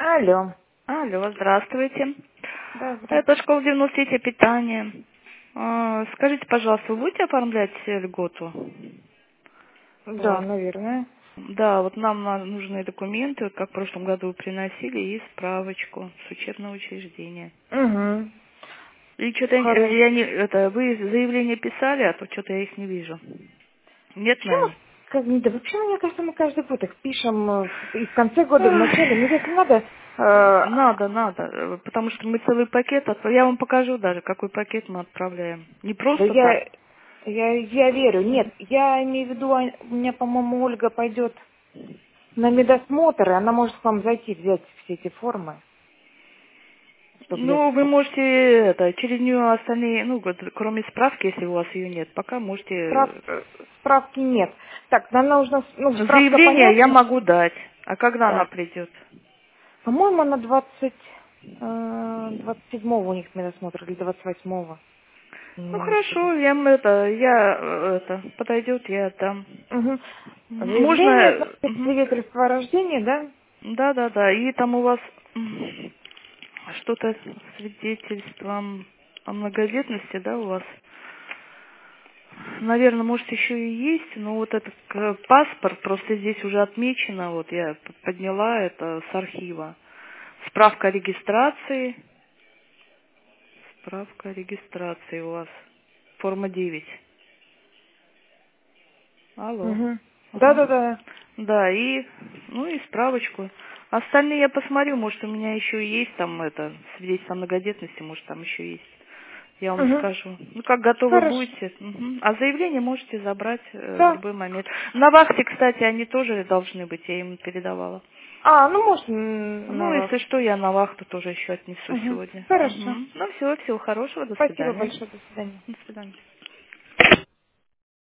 Алло. Алло, здравствуйте. Да, Это здравствуйте. школа диагностики питания. Скажите, пожалуйста, вы будете оформлять льготу у Да, вас? наверное. Да, вот нам нужны документы, вот как в прошлом году вы приносили, и справочку с учебного учреждения. Угу. И что-то Хорошо. я не, это, вы заявление писали, а то что-то я их не вижу. Нет, Почему, наверное? да вообще, мне кажется, мы каждый год их пишем и в конце года, и в начале. Мне если надо, Надо, потому что мы целый пакет отправляем. Я вам покажу даже, какой пакет мы отправляем. Не да просто так. я верю. Нет, я имею в виду, у меня, по-моему, Ольга пойдет на медосмотр, и она может к вам зайти, взять все эти формы, чтобы взять Ну, вы справку. можете через нее остальные, ну, вот, кроме справки, если у вас ее нет, пока можете Справки нет. Так, нам нужно, справка заявление я понятна. могу дать. А когда она Так, придет? по-моему, на 27-го у них медосмотр, или 28-го. Ну Не хорошо, ошибусь. подойдет, я отдам. Угу. Заявление, Можно, значит, свидетельство о рождении, да? да, и там у вас что-то с свидетельством о многодетности, да, у вас? Наверное, может, еще и есть, но вот этот паспорт, просто здесь уже отмечено, вот я подняла это с архива. Справка о регистрации у вас. Форма 9. Алло. Угу. Ага. Да. Да, ну и справочку. Остальные я посмотрю, может, у меня еще есть там это, свидетельство о многодетности, может, там еще есть. Я вам Угу. скажу. Ну, как готовы Хорошо. будете. Мгм. А заявление можете забрать в Да. любой момент. На вахте, кстати, они тоже должны быть, я им передавала. А, ну, может, Ну, на если вахту. что, я на вахту тоже еще отнесу Угу. сегодня. Хорошо. Мгм. Ну, всего хорошего, до Спасибо свидания. большое. До свидания. До свидания.